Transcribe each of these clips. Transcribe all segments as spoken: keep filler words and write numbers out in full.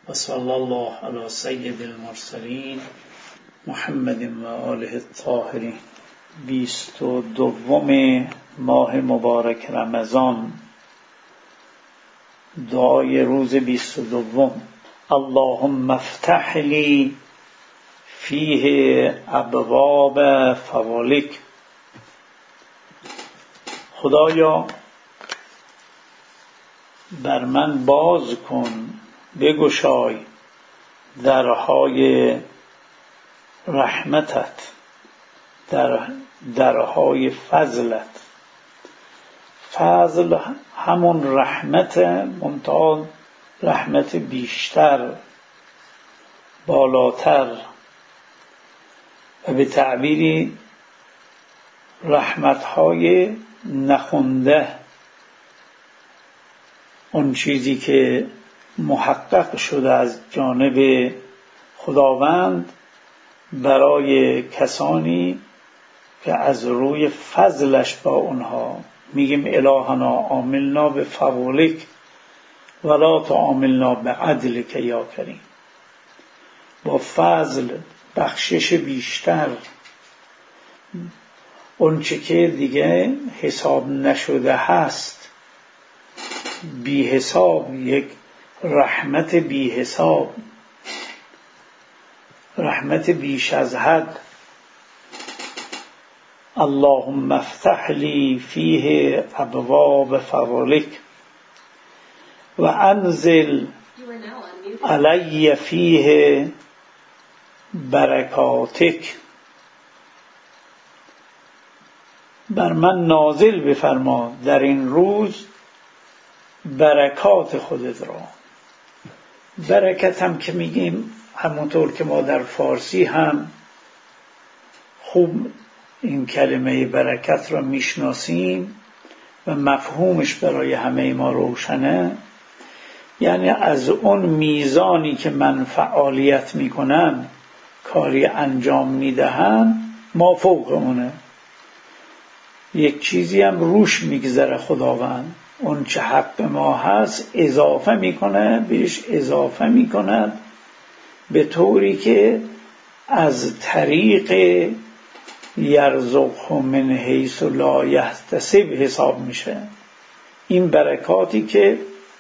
و صلی الله علی سید المرسلین محمد و آله الطاهرین. بیست و دوم ماه مبارک رمضان، دعای روز بیست و دوم: اللهم افتح لی فیه ابواب فضلک. خدایا بر من باز کن، بگشای درهای رحمتت، در درهای فضلت. فضل همون رحمت، منتها رحمت بیشتر، بالاتر، و به تعبیری رحمتهای نخونده، اون چیزی که محقق شده از جانب خداوند برای کسانی که از روی فضلش با اونها میگیم الهنا عاملنا به فضلک ولا تعاملنا به عدلک یا کریم. با فضل، بخشش بیشتر، اون چه که دیگه حساب نشده هست، بی حساب، یک رحمت بی حساب، رحمت بیش از حد. اللهم افتح لی فیه ابواب فضلک و انزل علی فیه برکاتک. بر من نازل بفرما در این روز برکات خودت را. برکت هم که میگیم همونطور که ما در فارسی هم خوب این کلمه برکت را میشناسیم و مفهومش برای همه ما روشنه، یعنی از اون میزانی که من فعالیت میکنم، کاری انجام میدهم، ما فوق اونه. یک چیزی هم روش میگذره خداوند، اون چه حق ما هست اضافه میکنه، بهش اضافه میکند، به طوری که از طریق یرزقه من حیث لا یحتسب حساب میشه. این برکاتی که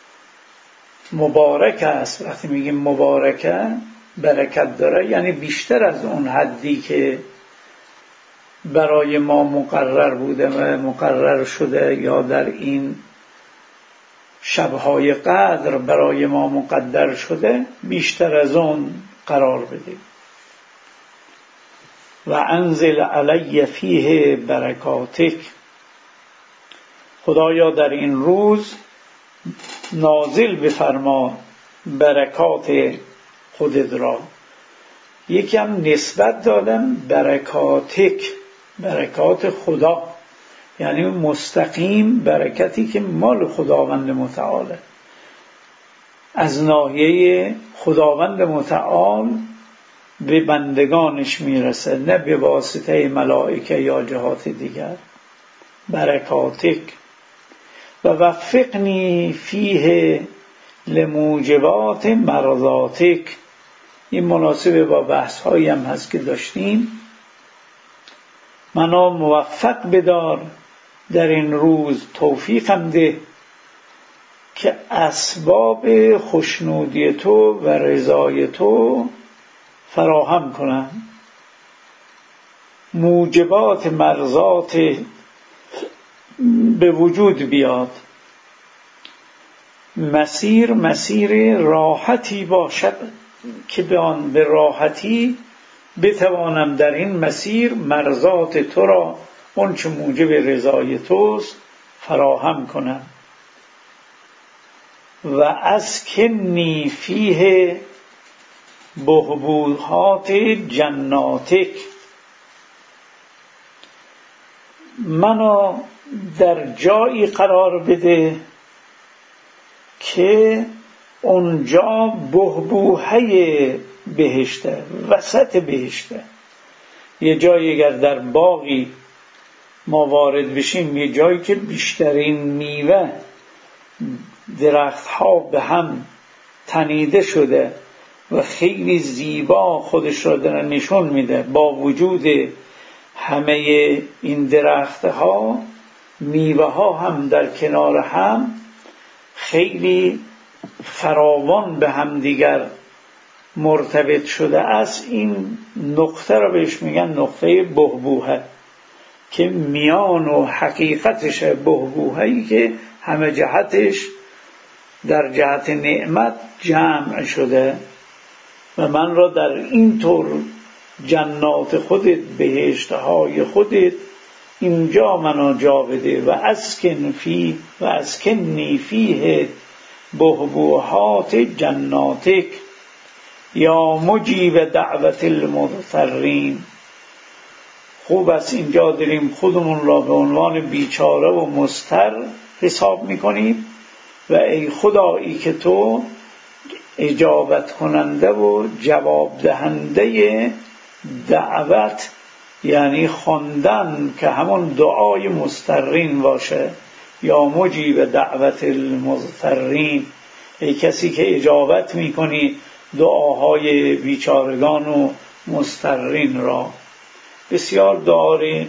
مبارک است، وقتی میگیم مبارکه برکت داره، یعنی بیشتر از اون حدی که برای ما مقرر بوده و مقرر شده یا در این شبهای قدر برای ما مقدر شده، بیشتر از اون قرار بده. و انزل علی فیه برکاتک. خدایا در این روز نازل بفرما برکات خودت را. یکم نسبت دادم برکاتک، برکات خدا، یعنی مستقیم برکتی که مال خداوند متعاله، از ناحیه خداوند متعال به بندگانش میرسه، نه به واسطه ملائکه یا جهات دیگر. برکاتک و وفقنی فیه لموجبات مرضاتک. این مناسب با بحث هایی هم هست که داشتیم. منو موفق بدار در این روز، توفیقم ده که اسباب خوشنودی تو و رضای تو فراهم کنم. موجبات مرضات به وجود بیاد. مسیر مسیر راحتی باشد که به آن به راحتی بتوانم در این مسیر مرضات تو را، اون چه موجب رضای توست، فراهم کنم. و اسکنی فیه بهبوحات جناتک. منو در جایی قرار بده که اونجا بهبوحه بهشته، وسط بهشته. یه جایی اگر در باغی ما وارد بشیم، یه جایی که بیشترین میوه، درختها به هم تنیده شده و خیلی زیبا خودش را داره نشون میده. با وجود همه این درختها میوه ها هم در کنار هم خیلی فراوان به هم دیگر مرتبط شده است. این نقطه را بهش میگن نقطه بحبوحه که میان و حقیقتش بحبوحه‌ای که همه جهتش در جهت نعمت جمع شده و من را در این طور جنات خودت، بهشتهای خودت اینجا منو جا بده و اسکن فی و اسکنی فیه بحبوحات جناتک یا مجیب دعوت المضطرین. خوب است اینجا داریم خودمون را به عنوان بیچاره و مضطر حساب میکنیم و ای خدایی که تو اجابت کننده و جواب دهنده دعوت، یعنی خواندن که همون دعای مضطرین باشه، یا مجیب دعوت المضطرین، ای کسی که اجابت میکنی دعاهای بیچارگان و مضطرین را. بسیار دعای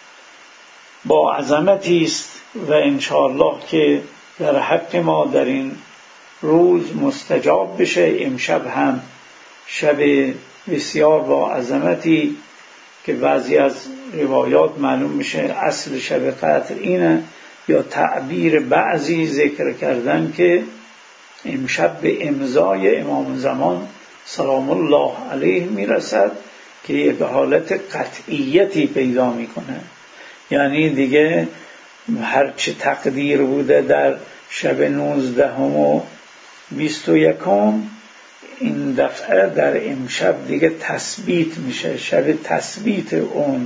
با عظمتی است و انشاءالله که در حق ما در این روز مستجاب بشه. امشب هم شب بسیار با عظمتی که بعضی از روایات معلوم میشه اصل شب قدر اینه، یا تعبیر بعضی ذکر کردن که امشب به امضای امام زمان سلام الله علیه میرسد که یک حالت قطعیتی پیدا میکنه. یعنی دیگه هرچه تقدیر بوده در شب نوزدهم و بیست و یکم این دفعه در امشب دیگه تثبیت میشه، شب تثبیت اون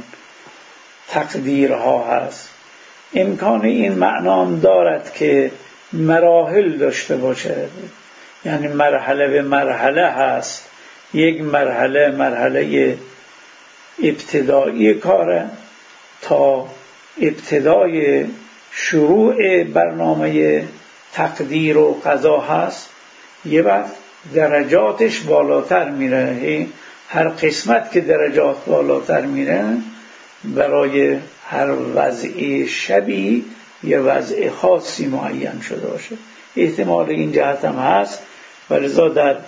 تقدیرها هست. امکان این معنام دارد که مراحل داشته باشه، یعنی مرحله به مرحله هست. یک مرحله مرحله ابتدایی کاره تا ابتدای شروع برنامه تقدیر و قضا هست. یه وقت درجاتش بالاتر میره، هر قسمت که درجات بالاتر میره برای هر وضع شبی یه وضع خاصی معین شده باشه. احتمال این جهت هم هست و لذا در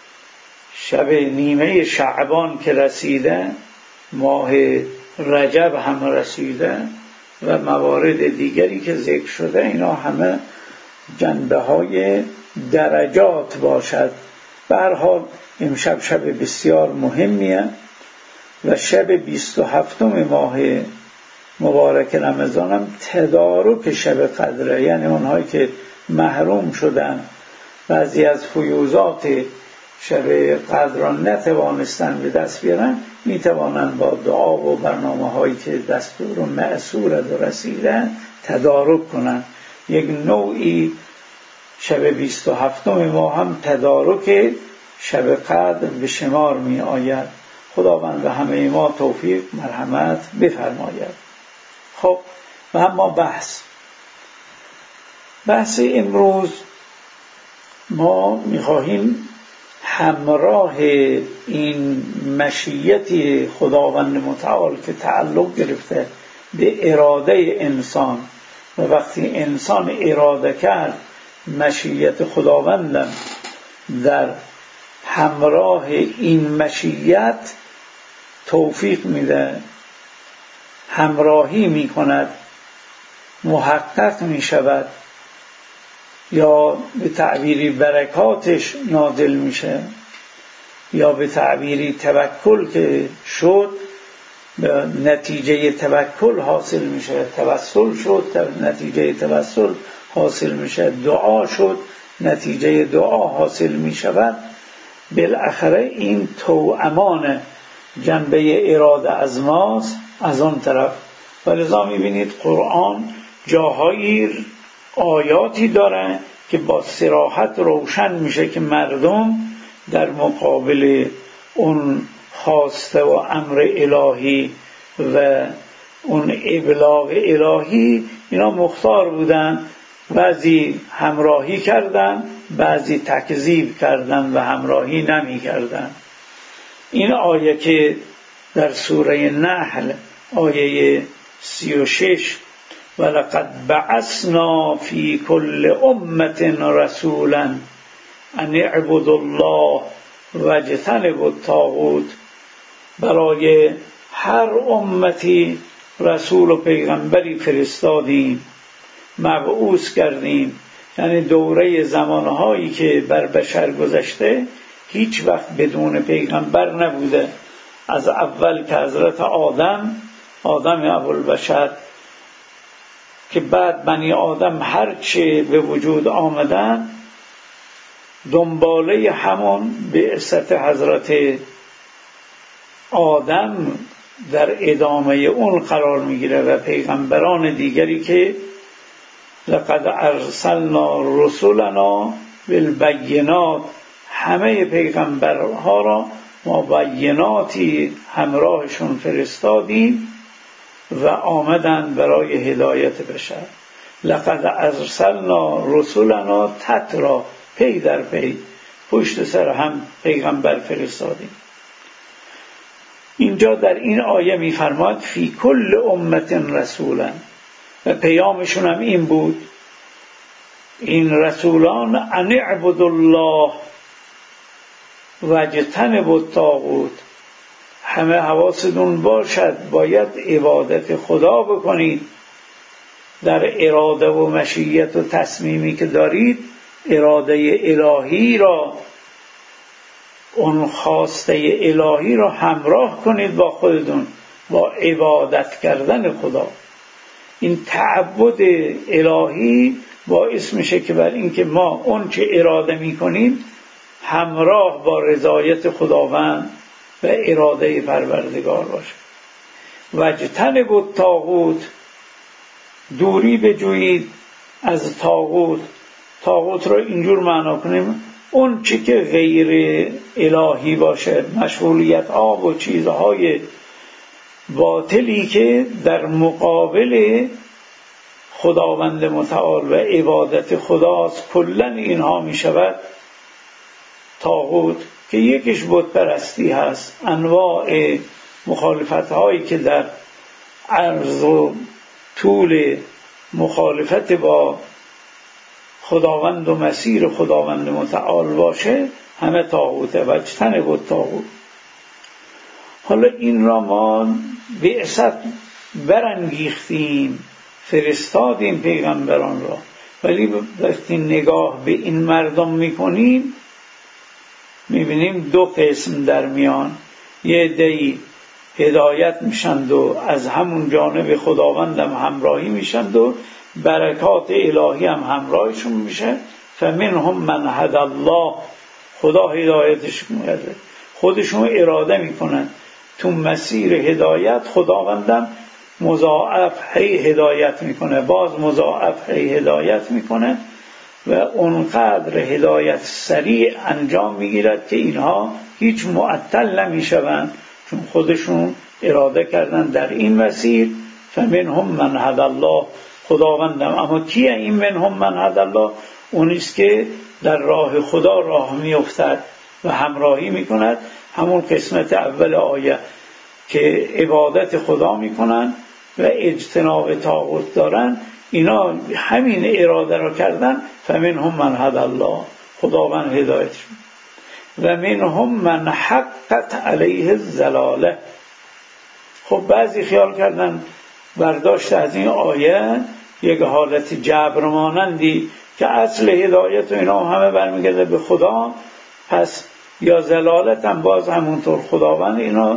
شب نیمه شعبان که رسیده، ماه رجب هم رسیده و موارد دیگری که ذکر شده، اینا همه جنبه های درجات باشد. به هر حال امشب شب بسیار مهمیه و شب بیست و هفتم ماه مبارک رمضان هم تدارک شب قدره، یعنی اونهایی که محروم شدن بعضی از فیوزات شب قدر را نتوانستن به دست بیارن، میتوانند با دعا و برنامه هایی که دستور و معصور و رسیده تدارک کنند. یک نوعی شب بیست و هفتم ماه هم تدارک شب قدر به شمار می آید. خداوند به همه ما توفیق مرحمت بفرماید. خب و اما بحث بحث امروز ما میخواهیم همراه این مشیت خداوند متعال که تعلق گرفته به اراده انسان و وقتی انسان اراده کرد مشیت خداوندم در همراه این مشیت توفیق میده، همراهی میکند، محقق میشود، یا به تعبیری برکاتش نازل میشه، یا به تعبیری توکل که شد به نتیجه توکل حاصل میشه، توسل شد نتیجه توسل حاصل میشه، دعا شد نتیجه دعا حاصل میشود. بالاخره این توأمان جنبه اراده از ماست از آن طرف. ولذا میبینید قرآن جاهایی آیاتی داره که با صراحت روشن میشه که مردم در مقابل اون خواسته و امر الهی و اون ابلاغ الهی اینا مختار بودن، بعضی همراهی کردن بعضی تکذیب کردند و همراهی نمی کردند. این آیه که در سوره نحل آیه سی و شش ولقد بعثنا فی کل امة رسولا ان اعبدوا الله واجتنبوا الطاغوت، برای هر امتی رسول و پیغمبری فرستادیم، مبعوث کردیم. یعنی دوره زمانهایی که بر بشر گذشته هیچ وقت بدون پیغمبر نبوده. از اول که حضرت آدم آدم ابوالبشر که بعد بنی آدم هرچه به وجود آمدن دنباله همون بعثت حضرت آدم در ادامه اون قرار میگیره و پیغمبران دیگری که لقد ارسلنا رسولنا بالبینات، همه پیغمبرها را ما بیناتی همراهشون فرستادیم و آمدند برای هدایت بشر. لقد ارسلنا رسولنا تترا، پی در پی، پشت سر هم پیغمبر فرستادیم. اینجا در این آیه می‌فرماد فی کل امت رسولا، و پیامشون هم این بود این رسولان ان اعبدوا الله واجتنبوا الطاغوت، همه حواستون باشد باید عبادت خدا بکنید. در اراده و مشیت و تصمیمی که دارید اراده الهی را، اون خواسته الهی را همراه کنید با خودتون، با عبادت کردن خدا. این تعبد الهی باعث میشه که بر اینکه ما اون چه اراده میکنیم همراه با رضایت خداوند و اراده پروردگار باشه. واجتنبوا الطاغوت، دوری بجویید از طاغوت. طاغوت رو اینجور معنا کنیم اون چی که غیر الهی باشه، مشغولیت ها و چیزهای باطلی که در مقابل خداوند متعال و عبادت خداست. کلن اینها می شود طاغوت، که یکیش بت پرستی هست. انواع مخالفت هایی که در عرض و طول مخالفت با خداوند و مسیر خداوند متعال باشه همه طاغوته. واجتنبوا الطاغوت. حالا این را ما بعثت برانگیختیم، فرستادیم پیغمبران را، ولی وقتی نگاه به این مردم میکنیم میبینیم دو قسم در میان. یه عده‌ای هدایت میشند و از همون جانب خداوندم همراهی میشند و برکات الهی هم همراهشون میشه. فمنهم من هدی الله، خدا هدایتش میده، خودشون اراده میکنن تو مسیر هدایت، خداوندم مضاعف هی هدایت میکنه، باز مضاعف هی هدایت میکنه و اونقدر هدایت سریع انجام میگیرد که اینها هیچ معطل نمیشوند، چون خودشون اراده کردن در این مسیر. فمنهم من هدی الله، خداوندم. اما کیه این منهم من هدی الله؟ اونیست که در راه خدا راه میافتد و همراهی میکند. همون قسمت اول آیه که عبادت خدا میکنن و اجتناب طاغوت دارن، اینا همین اراده را کردن. فمنهم من هدی الله، خداوند هدایتش. و منهم من حقت علیه الضلاله. خب بعضی خیال کردن برداشت از این آیه یک حالت جبر مانندی که اصل هدایت و اینا همه برمیگرده به خدا، پس یا ضلالت هم باز همونطور خداوند اینا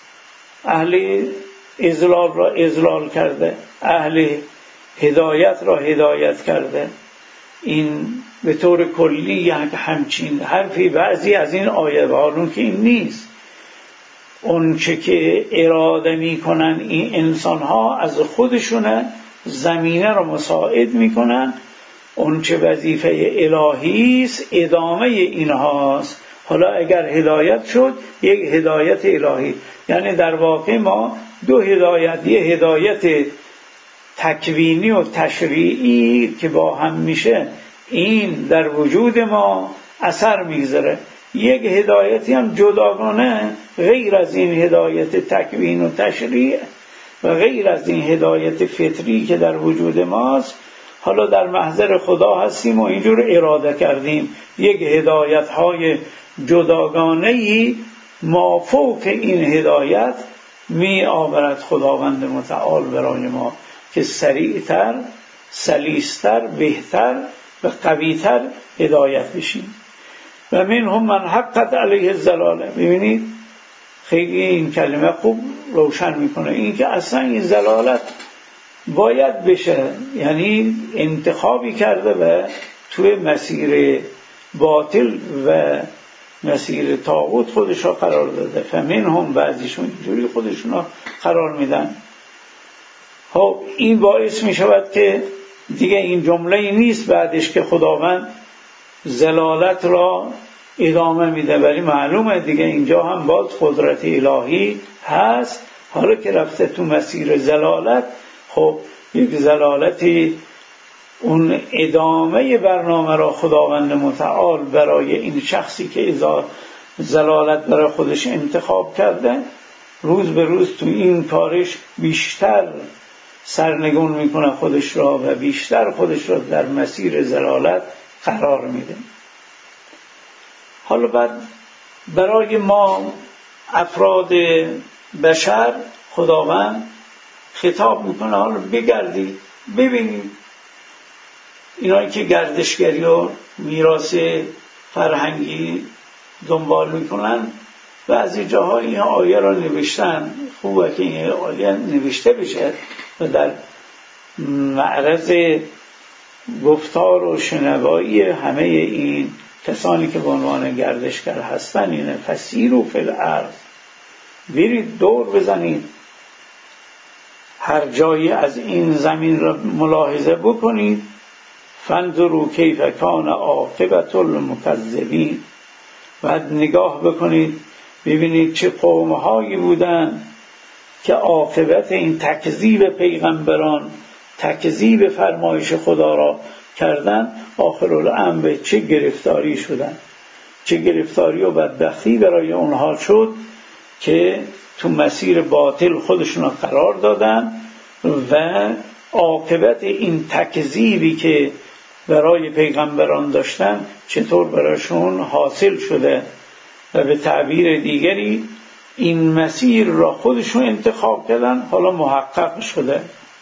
اهل اضلال را اضلال کرده، اهل هدایت را هدایت کرده. این به طور کلی یک همچین حرفی بعضی از این آیه حالون که این نیست. اون چه که اراده می کنن این انسان ها از خودشونه، زمینه را مساعد می کنن. اون چه وظیفه الهی است ادامه اینهاست. حالا اگر هدایت شد یک هدایت الهی، یعنی در واقع ما دو هدایت، یک هدایت تکوینی و تشریعی که با هم میشه این در وجود ما اثر میگذاره. یک هدایتی هم جداگانه غیر از این هدایت تکوین و تشریع و غیر از این هدایت فطری که در وجود ماست، حالا در محضر خدا هستیم و اینجور اراده کردیم یک هدایت های جداگانه‌ای مافوق این هدایت می آورد خداوند متعال برای ما که سریعتر، سلیستر، بهتر و قویتر هدایت بشیم. و منهم من حقت علیه الضلاله. ببینید خیلی این کلمه خوب روشن میکنه این که اصلا این ضلالت باید بشه، یعنی انتخابی کرده و توی مسیر باطل و مسیر طاغوت خودش را قرار داده. فمنهم، بعضیشون اینجوری خودشون را قرار میدن. خب این باعث میشود که دیگه این جمله نیست بعدش که خداوند ضلالت را ادامه میده، ولی معلومه دیگه اینجا هم باز قدرت الهی هست. حالا که رفته تو مسیر ضلالت، خب یک ضلالتی اون ادامه برنامه را خداوند متعال برای این شخصی که ضلالت برای خودش انتخاب کرده روز به روز تو این کارش بیشتر سرنگون میکنه خودش را و بیشتر خودش را در مسیر ضلالت قرار میده. حالا بعد برای ما افراد بشر خداوند خطاب میکنه حالا بگردید ببینید اینایی که گردشگری و میراث فرهنگی دنبال میکنن بعضی جاها این آیه را نوشتن، خوبه که این آیه نوشته بشه و در معرض گفتار و شنوایی همه این کسانی که به عنوان گردشگر هستن اینه فسیروا فی الارض، برید دور بزنید هر جایی از این زمین را ملاحظه بکنید، فانظروا کیف کان عاقبة المکذبین، بعد نگاه بکنید ببینید چه قوم‌هایی بودن که عاقبت این تکذیب پیغمبران، تکذیب فرمایش خدا را کردن، آخرالامر به چه گرفتاری شدن، چه گرفتاری و بدبختی برای اونها شد که تو مسیر باطل خودشون را قرار دادن و عاقبت این تکذیبی که برای پیغمبران داشتن چطور برایشون حاصل شده و به تعبیر دیگری این مسیر را خودشون انتخاب کردن، حالا محقق شده.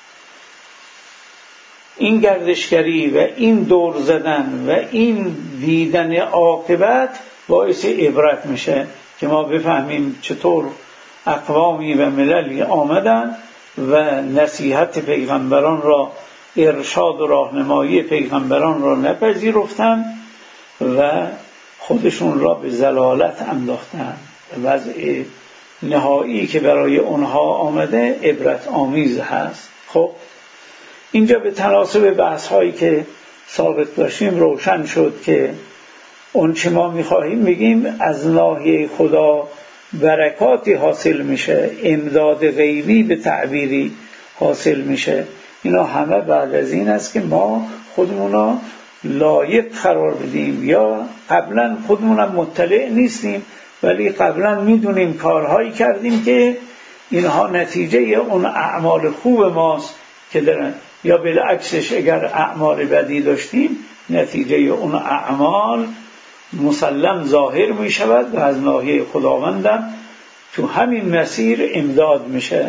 این گردشگری و این دور زدن و این دیدن عاقبت باعث عبرت میشه که ما بفهمیم چطور اقوامی و مللی آمدن و نصیحت پیغمبران را، ارشاد و راهنمایی پیغمبران را نپذیرفتن و خودشون را به ضلالت انداختن. وضع نهایی که برای اونها آمده عبرت آمیز هست. خب اینجا به تناسب بحث هایی که ثابت داشتیم روشن شد که اون چه ما میخواهیم میگیم از ناحیه خدا برکاتی حاصل میشه، امداد غیبی به تعبیری حاصل میشه. اینا همه بعد از این است که ما خودمونا لایق قرار بدیم یا قبلا خودمونم مطلع نیستیم ولی قبلا میدونیم کارهایی کردیم که اینها نتیجه اون اعمال خوب ماست که دارن، یا بالعکسش اگر اعمال بدی داشتیم نتیجه اون اعمال مسلم ظاهر می شود و از ناحیه خداوندم تو همین مسیر امداد میشه.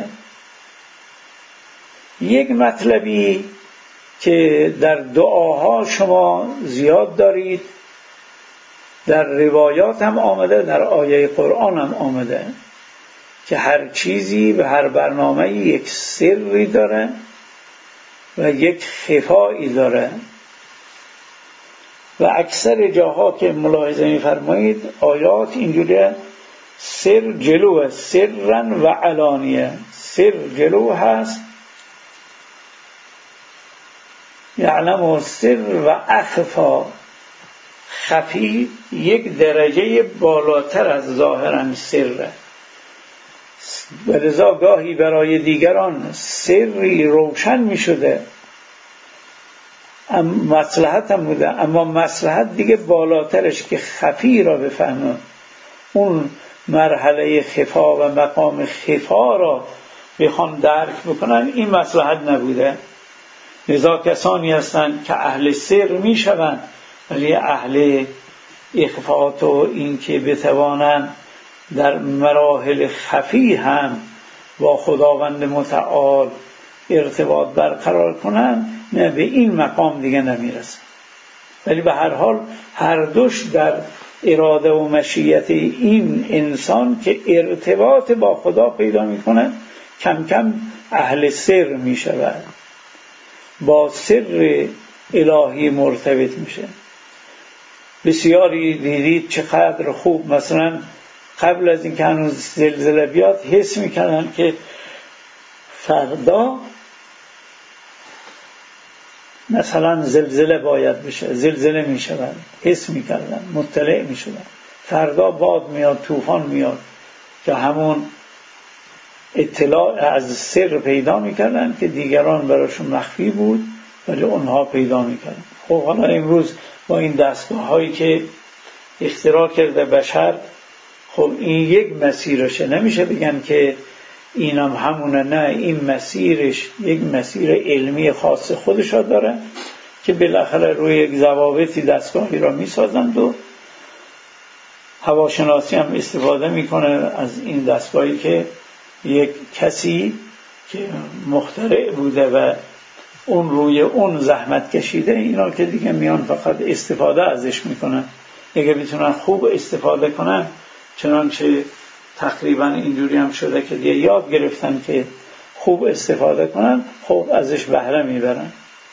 یک مطلبی که در دعاها شما زیاد دارید، در روایات هم آمده، در آیه قرآن هم آمده که هر چیزی و هر برنامه یک سری داره و یک خفایی داره و اکثر جاها که ملاحظه می‌فرمایید آیات اینجوریه سر جلوه، سرن و علانیه. سر جلو هست یعلم سر و اخفا، خفی یک درجه بالاتر از ظاهرا سره و لذا گاهی برای دیگران سری روشن می شده مصلحت هم بوده، اما مصلحت دیگه بالاترش که خفی را بفهمه، اون مرحله خفا و مقام خفا را بخوان درک بکنن، این مصلحت نبوده. لذا کسانی هستند که اهل سر می شوند ولی اهل اخفات و این که بتوانند در مراحل خفی هم با خداوند متعال ارتباط برقرار کنند، نه به این مقام دیگه نمیرسن. ولی به هر حال هر دوش در اراده و مشیت این انسان که ارتباط با خدا پیدا میکنه، کم کم اهل سر میشود، با سر الهی مرتبط میشه. بسیاری دیدید چقدر خوب مثلا قبل از این که هنوز زلزله بیاد حس میکنن که فردا مثلا زلزله باید بشه، زلزله میشود، حس میکردن، مطلع میشدن فردا باد میاد، طوفان میاد، که همون اطلاع از سر پیدا میکردن که دیگران براشون مخفی بود ولی اونها پیدا میکردن. خب حالا امروز با این دستگاه هایی که اختراع کرده بشر، خب این یک مسیرشه، نمیشه بگن که اینم همونه، نه، این مسیرش یک مسیر علمی خاص خودش را داره که بالاخره روی یک ضوابطی دستگاهی را میسازند و هواشناسی هم استفاده میکنه از این دستگاهی که یک کسی که مخترع بوده و اون روی اون زحمت کشیده، اینا که دیگه میان فقط استفاده ازش میکنن. اگه بتونن خوب استفاده کنن، چنانچه تقریبا اینجوری هم شده که دیگه یاد گرفتن که خوب استفاده کنن، خوب ازش بهره میبرن.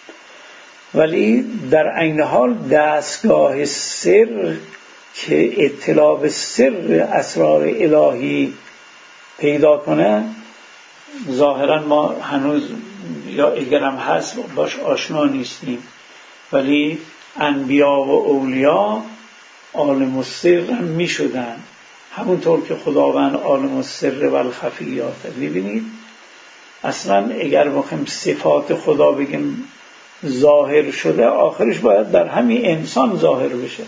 ولی در عین حال دستگاه سر که اطلاع به سر اسرار الهی پیدا کنه، ظاهرا ما هنوز یا اگرم هست باش آشنا نیستیم، ولی انبیا و اولیا عالم السر هم می شدن، همونطور که خداوند عالم السر و الخفیات. ببینید اصلا اگر بخوایم صفات خدا بگیم ظاهر شده، آخرش باید در همین انسان ظاهر بشه.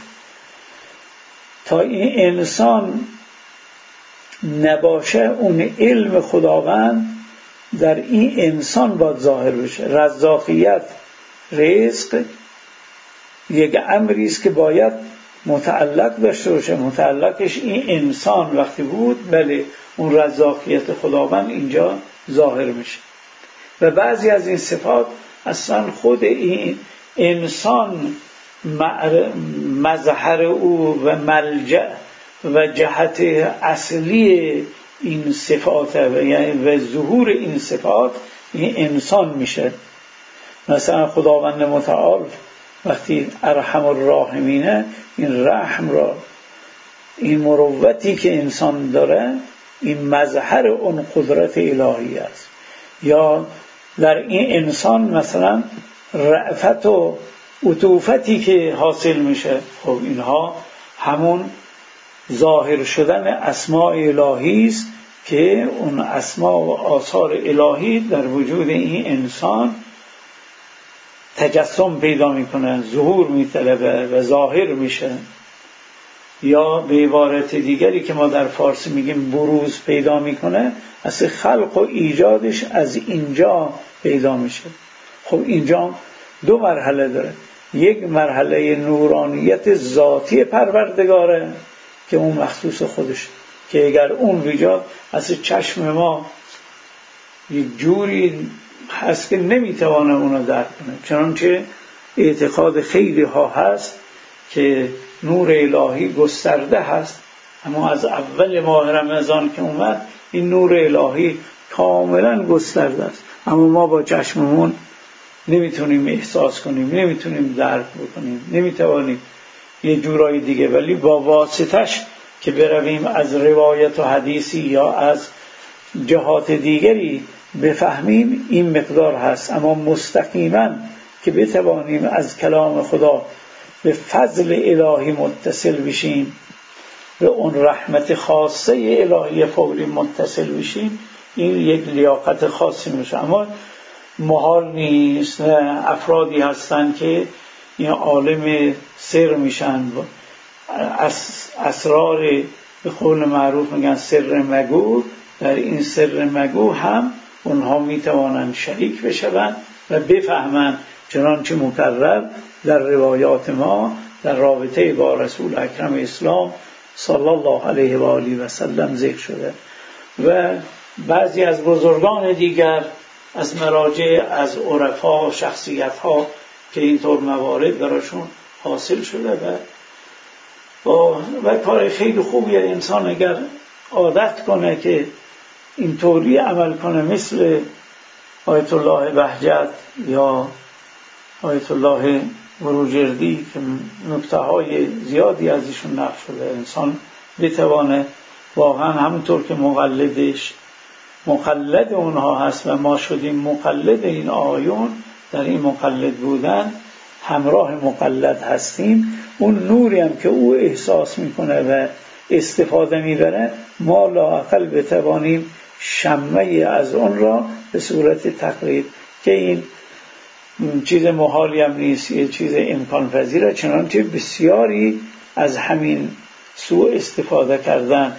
تا این انسان نباشه، اون علم خداوند در این انسان باید ظاهر بشه. رزاقیت، رزق یک امری است که باید متعلق داشته باشه، متعلقش این انسان وقتی بود، بله اون رزاقیت خداوند اینجا ظاهر میشه. و بعضی از این صفات اصلا خود این انسان مظهر او و ملجأ و جهت اصلی این صفات و ظهور این صفات این انسان میشه. مثلا خداوند متعال وقتی ارحم الراحمینه، این رحم را، این مروتی که انسان داره، این مظهر اون قدرت الهی است. یا در این انسان مثلا رأفت و عطوفتی که حاصل میشه، خب اینها همون ظاهر شدن اسماء الهی است که اون اسماء و آثار الهی در وجود این انسان تجسم پیدا میکنه، ظهور میطلبه و ظاهر میشه. یا به عبارت دیگری که ما در فارسی میگیم بروز پیدا میکنه، اصل خلق و ایجادش از اینجا پیدا میشه. خب اینجا دو مرحله داره، یک مرحله نورانیت ذاتی پروردگاره که اون مخصوص خودش، که اگر اون بیجاد اصل چشم ما یک جوری هست که نمیتوانه اونو درک کنه. چنانچه اعتقاد خیلی ها هست که نور الهی گسترده هست، اما از اول ماه رمضان که اومد این نور الهی کاملا گسترده است، اما ما با چشممون نمیتونیم احساس کنیم، نمیتونیم درک بکنیم، نمیتوانیم یه جورایی دیگه، ولی با واسطش که برویم از روایت و حدیثی یا از جهات دیگری بفهمیم این مقدار هست. اما مستقیما که بتوانیم از کلام خدا به فضل الهی متصل بشیم، به اون رحمت خاصه الهی فوری متصل بشیم، این یک لیاقت خاصی میشه. اما محال نیست. افرادی هستند که این عالم سر میشن، اسرار به قول معروف میگن سر مگو، در این سر مگو هم اونها میتوانند شریک بشوند و بفهمند، چنانچه مکرر در روایات ما در رابطه با رسول اکرم اسلام صلی الله علیه و آله و سلم ذکر شده. و بعضی از بزرگان دیگر از مراجع، از عرفا، شخصیت ها که اینطور موارد براشون حاصل شده و با و کار خیلی خوبیه انسان اگر عادت کنه که اینطوری عمل کنه، مثل آیت الله بهجت یا آیت الله بروجردی که نکته های زیادی از ایشون نقل شده، انسان بتوانه واقعا همونطور که مقلدش مقلد اونها هست و ما شدیم مقلد این آیون، در این مقلد بودن همراه مقلد هستیم، اون نوری هم که او احساس میکنه و استفاده میبره ما لااقل بتوانیم شمه از اون را به صورت تقلید، که این چیز محالی هم نیست، یه چیز امکان پذیره، چنانچه بسیاری از همین سوء استفاده کردن.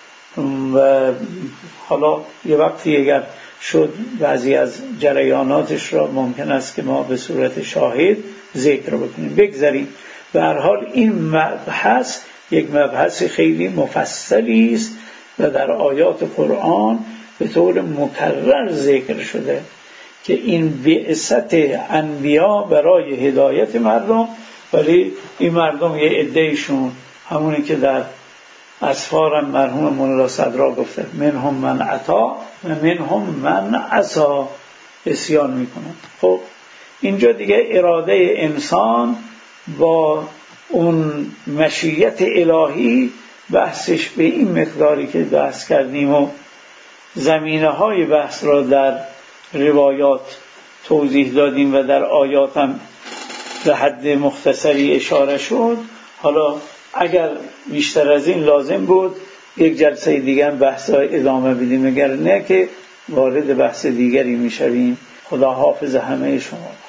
و حالا یه وقتی اگر شد بعضی از جریاناتش را ممکن است که ما به صورت شاهد ذکر بکنیم. بگذاریم. به هر حال این مبحث یک مبحث خیلی مفصلی است و در آیات قرآن به طور مکرر ذکر شده که این بعثت انبیا برای هدایت مردم، ولی این مردم یه عده‌ایشون همونی که در اسفار مرحوم مولانا صدرا گفته منهم من عطا و منهم من عصا، عصیان میکنن. خب اینجا دیگه اراده انسان با اون مشیت الهی بحثش به این مقداری که بحث کردیم و زمینه های بحث را در روایات توضیح دادیم و در آیات هم به حد مختصری اشاره شد. حالا اگر بیشتر از این لازم بود یک جلسه دیگر بحث را ادامه بدیم، اگر نه که وارد بحث دیگری میشویم. خدا حافظ همه شما.